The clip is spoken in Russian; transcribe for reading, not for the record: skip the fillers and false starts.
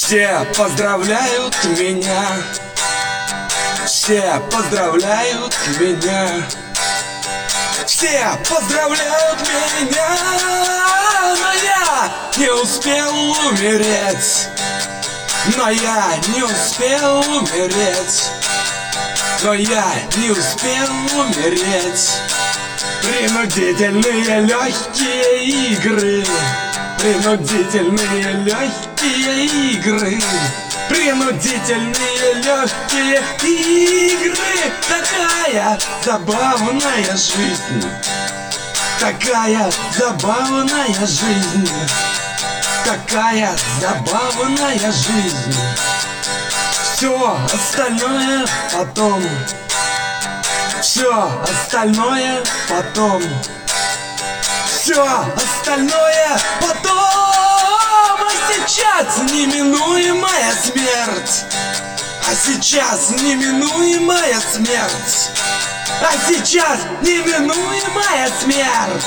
Все поздравляют меня, все поздравляют меня, все поздравляют меня, но я не успел умереть, но я не успел умереть, но я не успел умереть. Принудительные легкие игры, принудительные легкие игры, принудительные легкие игры. Такая забавная жизнь, такая забавная жизнь, такая забавная жизнь. Все остальное потом, все остальное потом, все остальное потом. А сейчас неминуемая смерть, а сейчас неминуемая смерть, а сейчас неминуемая смерть.